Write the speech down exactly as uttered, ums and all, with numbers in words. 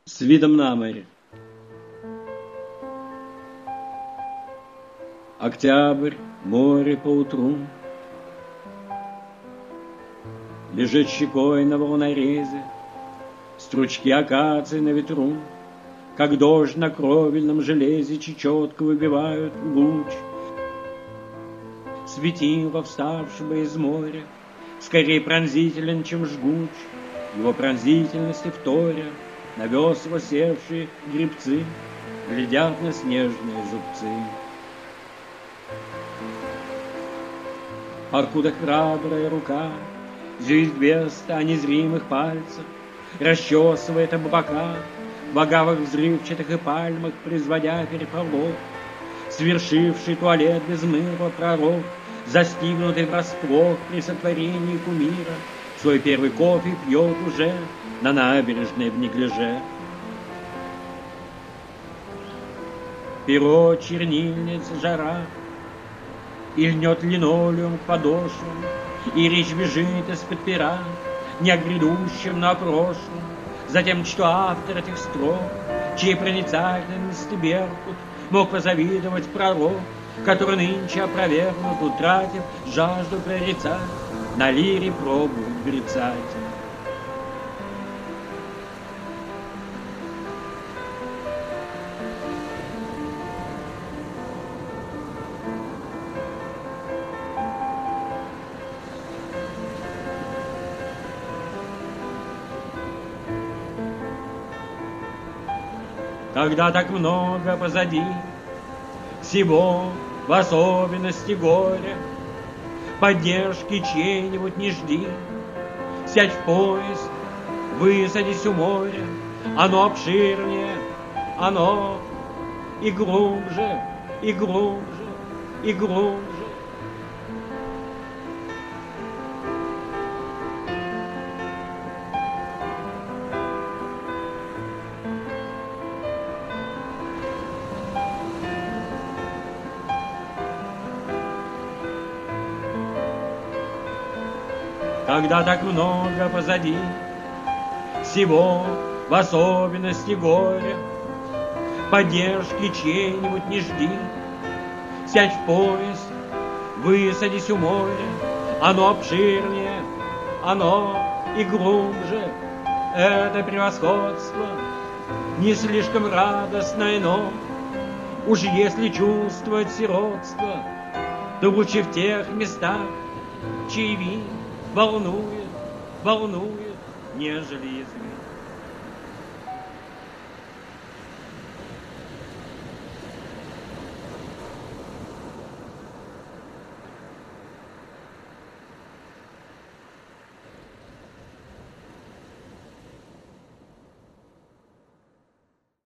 с видом на море. Октябрь, море поутру, лежит щекой на волнорезе, стручки акации на ветру, как дождь на кровельном железе, чечетко выбивают луч. Светило, вставшего из моря, скорее пронзителен, чем жгуч, его пронзительности вторя на весла севшие гребцы глядят на снежные зубцы. Покуда храбрая рука звезд о незримых пальцах расчесывает облака в агавах взрывчатых и пальмах, производя переполох, свершивший туалет без мыла пророк, застигнутый врасплох при сотворении кумира, свой первый кофе пьет уже на набережной в неглиже. Перо, чернильниц, жара, и льнет линолеум к подошвам, и речь бежит из-под пера, не о грядущем, но о прошлом. Затем чту автор этих строк, чьей проницательности Беркут мог позавидовать пророк, который нынче опровергнут, утратив жажду прорицать, на лире пробует грицать. Когда так много позади всего, в особенности горя, поддержки чьей-нибудь не жди. Сядь в поезд, высадись у моря, оно обширнее, оно и глубже, и глубже, и глубже. Когда так много позади всего, в особенности горя, поддержки чьей-нибудь не жди. Сядь в поезд, высадись у моря, оно обширнее, оно и глубже. Это превосходство не слишком радостное, но уж если чувствовать сиротство, то лучше в тех местах, чьи вид волнует, волнует, нежели язык.